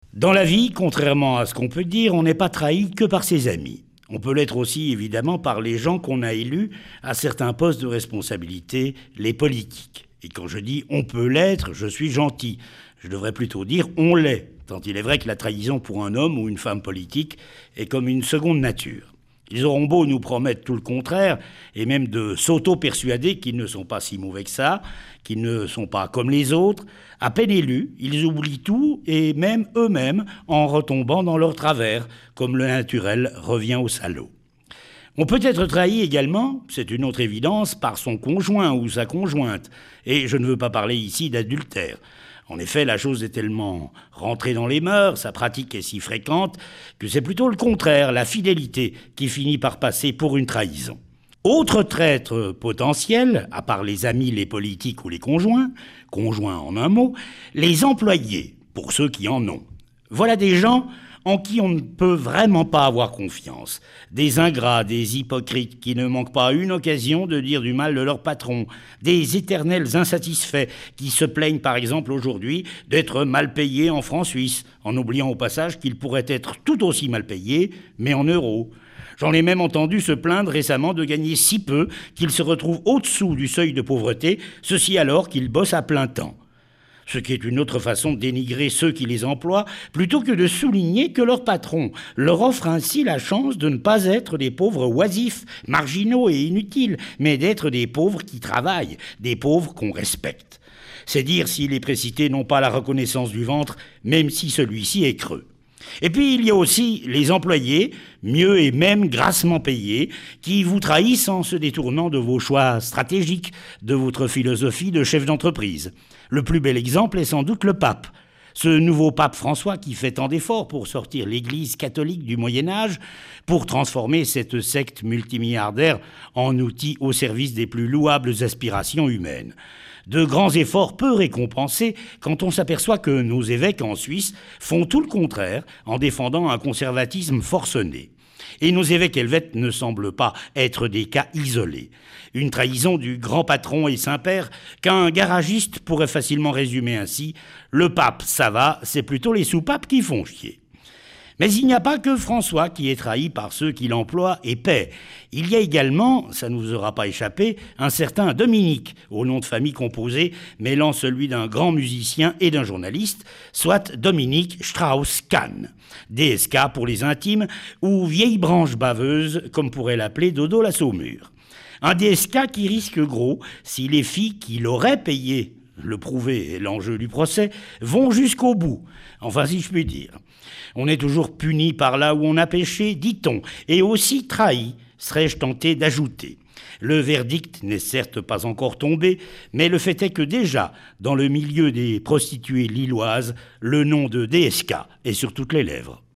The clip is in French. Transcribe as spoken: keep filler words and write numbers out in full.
Dans la vie, contrairement à ce qu'on peut dire, on n'est pas trahi que par ses amis. On peut l'être aussi, évidemment, par les gens qu'on a élus à certains postes de responsabilité, les politiques. Et quand je dis « on peut l'être », je suis gentil. Je devrais plutôt dire « on l'est », tant il est vrai que la trahison pour un homme ou une femme politique est comme une seconde nature. Ils auront beau nous promettre tout le contraire, et même de s'auto-persuader qu'ils ne sont pas si mauvais que ça, qu'ils ne sont pas comme les autres. À peine élus, ils oublient tout, et même eux-mêmes, en retombant dans leur travers, comme le naturel revient au salaud. On peut être trahi également, c'est une autre évidence, par son conjoint ou sa conjointe, et je ne veux pas parler ici d'adultère. En effet, la chose est tellement rentrée dans les mœurs, sa pratique est si fréquente, que c'est plutôt le contraire, la fidélité, qui finit par passer pour une trahison. Autre traître potentiel, à part les amis, les politiques ou les conjoints, conjoints en un mot, les employés, pour ceux qui en ont. Voilà des gens en qui on ne peut vraiment pas avoir confiance. Des ingrats, des hypocrites qui ne manquent pas une occasion de dire du mal de leur patron. Des éternels insatisfaits qui se plaignent par exemple aujourd'hui d'être mal payés en francs suisses, en oubliant au passage qu'ils pourraient être tout aussi mal payés, mais en euros. J'en ai même entendu se plaindre récemment de gagner si peu qu'ils se retrouvent au-dessous du seuil de pauvreté, ceci alors qu'ils bossent à plein temps. Ce qui est une autre façon de dénigrer ceux qui les emploient, plutôt que de souligner que leur patron leur offre ainsi la chance de ne pas être des pauvres oisifs, marginaux et inutiles, mais d'être des pauvres qui travaillent, des pauvres qu'on respecte. C'est dire si les précités n'ont pas la reconnaissance du ventre, même si celui-ci est creux. Et puis il y a aussi les employés, mieux et même grassement payés, qui vous trahissent en se détournant de vos choix stratégiques, de votre philosophie de chef d'entreprise. Le plus bel exemple est sans doute le pape. Ce nouveau pape François qui fait tant d'efforts pour sortir l'Église catholique du Moyen-Âge, pour transformer cette secte multimilliardaire en outil au service des plus louables aspirations humaines. De grands efforts peu récompensés quand on s'aperçoit que nos évêques en Suisse font tout le contraire en défendant un conservatisme forcené. Et nos évêques helvètes ne semblent pas être des cas isolés. Une trahison du grand patron et Saint-Père qu'un garagiste pourrait facilement résumer ainsi « Le pape, ça va, c'est plutôt les soupapes qui font chier ». Mais il n'y a pas que François qui est trahi par ceux qui l'emploient et paient. Il y a également, ça ne vous aura pas échappé, un certain Dominique, au nom de famille composé, mêlant celui d'un grand musicien et d'un journaliste, soit Dominique Strauss-Kahn, D S K pour les intimes, ou vieille branche baveuse, comme pourrait l'appeler Dodo la Saumure. Un D S K qui risque gros si les filles qui l'auraient payé, le prouver est l'enjeu du procès, vont jusqu'au bout, enfin si je puis dire. On est toujours puni par là où on a péché, dit-on, et aussi trahi, serais-je tenté d'ajouter. Le verdict n'est certes pas encore tombé, mais le fait est que déjà, dans le milieu des prostituées lilloises, le nom de D S K est sur toutes les lèvres.